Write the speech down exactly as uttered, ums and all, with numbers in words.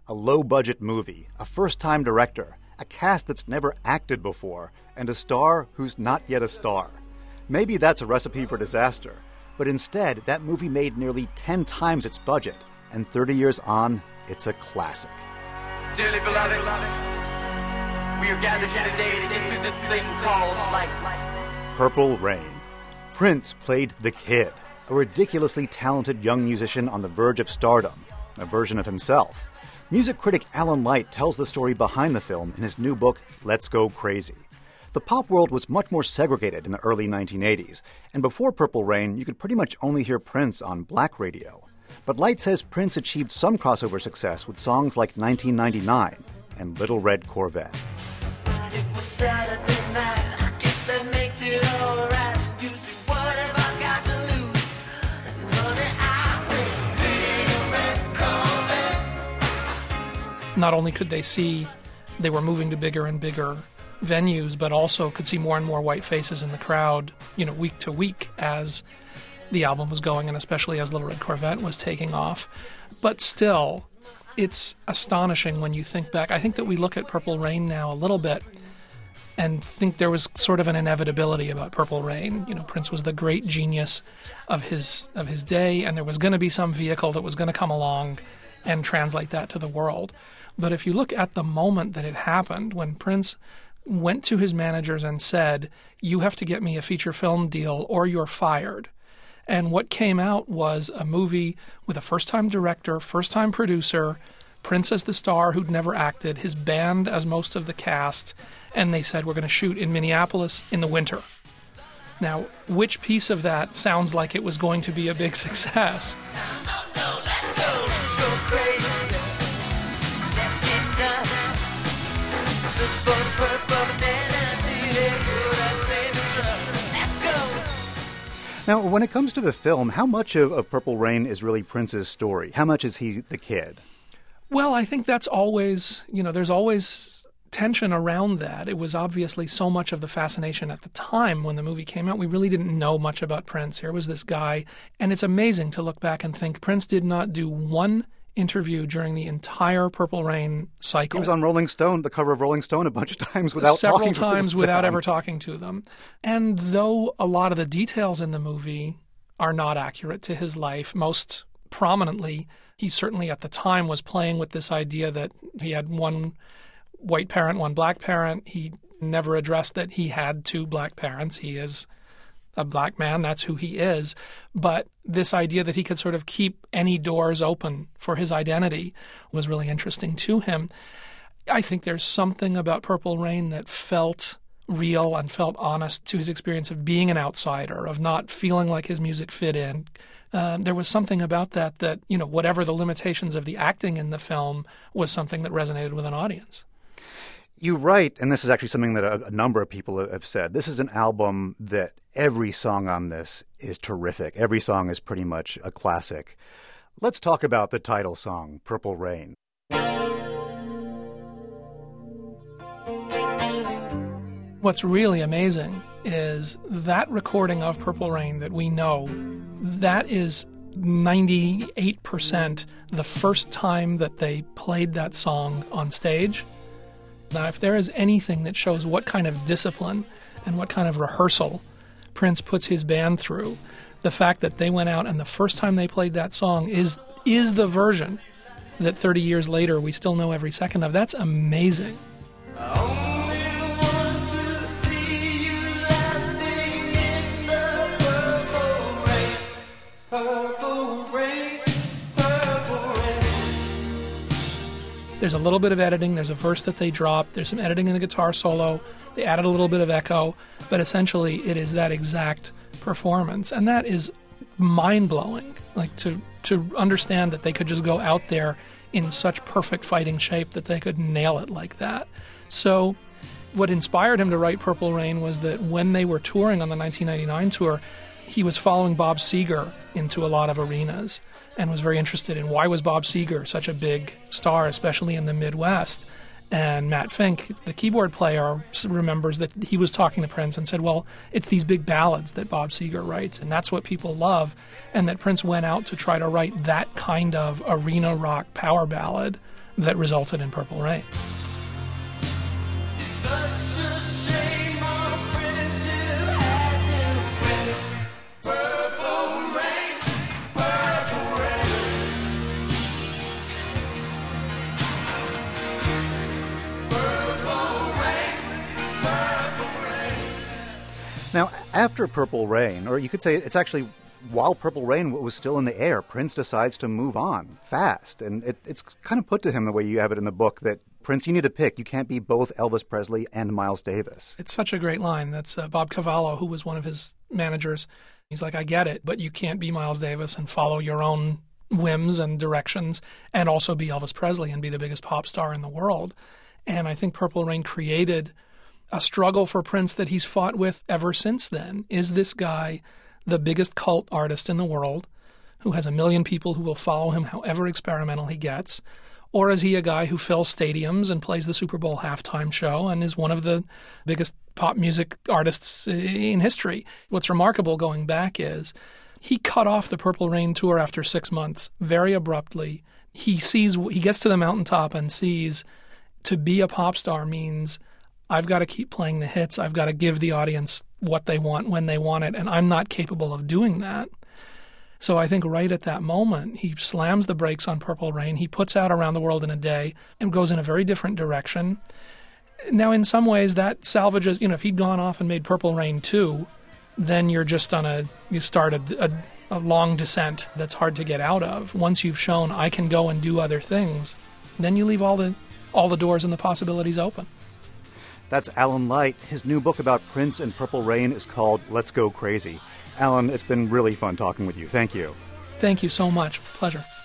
A low-budget movie, a first-time director, a cast that's never acted before, and a star who's not yet a star. Maybe that's a recipe for disaster, but instead, that movie made nearly ten times its budget, and thirty years on, it's a classic. Dearly beloved, we are gathered here today to get through this thing called life. Purple Rain. Prince played the Kid, a ridiculously talented young musician on the verge of stardom, a version of himself. Music critic Alan Light tells the story behind the film in his new book, Let's Go Crazy. The pop world was much more segregated in the early nineteen eighties, and before Purple Rain, you could pretty much only hear Prince on black radio. But Light says Prince achieved some crossover success with songs like nineteen ninety-nine and Little Red Corvette. It was Saturday night, I guess that makes it all right. You see, what have I got to lose? Money, I say, Little Red Corvette. Not only could they see they were moving to bigger and bigger venues, but also could see more and more white faces in the crowd, you know, week to week as the album was going, and especially as Little Red Corvette was taking off. But still, it's astonishing when you think back. I think that we look at Purple Rain now a little bit and think there was sort of an inevitability about Purple Rain. You know, Prince was the great genius of his of his day, and there was going to be some vehicle that was going to come along and translate that to the world. But if you look at the moment that it happened, when Prince went to his managers and said, "You have to get me a feature film deal or you're fired." And what came out was a movie with a first-time director, first-time producer, Prince as the star who'd never acted, his band as most of the cast, and they said, we're going to shoot in Minneapolis in the winter. Now, which piece of that sounds like it was going to be a big success? Now, when it comes to the film, how much of, of Purple Rain is really Prince's story? How much is he the Kid? Well, I think that's always, you know, there's always tension around that. It was obviously so much of the fascination at the time when the movie came out. We really didn't know much about Prince. Here was this guy, and it's amazing to look back and think Prince did not do one interview during the entire Purple Rain cycle. He was on Rolling Stone, the cover of Rolling Stone, a bunch of times without Several talking times to them. without ever talking to them. And though a lot of the details in the movie are not accurate to his life, most prominently, he certainly at the time was playing with this idea that he had one white parent, one black parent. He never addressed that he had two black parents. He is a black man, that's who he is. But this idea that he could sort of keep any doors open for his identity was really interesting to him. I think there's something about Purple Rain that felt real and felt honest to his experience of being an outsider, of not feeling like his music fit in. Uh, there was something about that that, you know, whatever the limitations of the acting in the film was something that resonated with an audience. You write, and this is actually something that a, a number of people have said, this is an album that every song on this is terrific. Every song is pretty much a classic. Let's talk about the title song, Purple Rain. What's really amazing is that recording of Purple Rain that we know, that is ninety-eight percent the first time that they played that song on stage. Now, if there is anything that shows what kind of discipline and what kind of rehearsal Prince puts his band through, the fact that they went out and the first time they played that song is is the version that thirty years later we still know every second of, that's amazing. There's a little bit of editing. There's a verse that they dropped. There's some editing in the guitar solo. They added a little bit of echo. But essentially, it is that exact performance. And that is mind-blowing. Like, to, to understand that they could just go out there in such perfect fighting shape that they could nail it like that. So what inspired him to write Purple Rain was that when they were touring on the nineteen ninety-nine tour, he was following Bob Seger into a lot of arenas and was very interested in why was Bob Seger such a big star, especially in the Midwest. And Matt Fink, the keyboard player, remembers that he was talking to Prince and said, well, it's these big ballads that Bob Seger writes, and that's what people love, and that Prince went out to try to write that kind of arena rock power ballad that resulted in Purple Rain. Now, after Purple Rain, or you could say it's actually while Purple Rain was still in the air, Prince decides to move on fast. And it, it's kind of put to him the way you have it in the book that, Prince, you need to pick. You can't be both Elvis Presley and Miles Davis. It's such a great line. That's uh, Bob Cavallo, who was one of his managers. He's like, I get it, but you can't be Miles Davis and follow your own whims and directions and also be Elvis Presley and be the biggest pop star in the world. And I think Purple Rain created a struggle for Prince that he's fought with ever since then. Is this guy the biggest cult artist in the world who has a million people who will follow him however experimental he gets? Or is he a guy who fills stadiums and plays the Super Bowl halftime show and is one of the biggest pop music artists in history? What's remarkable going back is he cut off the Purple Rain tour after six months very abruptly. He sees, he gets to the mountaintop and sees to be a pop star means I've got to keep playing the hits. I've got to give the audience what they want when they want it, and I'm not capable of doing that. So I think right at that moment, he slams the brakes on Purple Rain. He puts out Around the World in a Day and goes in a very different direction. Now, in some ways, that salvages, you know, if he'd gone off and made Purple Rain two, then you're just on a, you start a, a, a long descent that's hard to get out of. Once you've shown I can go and do other things, then you leave all the all the doors and the possibilities open. That's Alan Light. His new book about Prince and Purple Rain is called Let's Go Crazy. Alan, it's been really fun talking with you. Thank you. Thank you so much. Pleasure.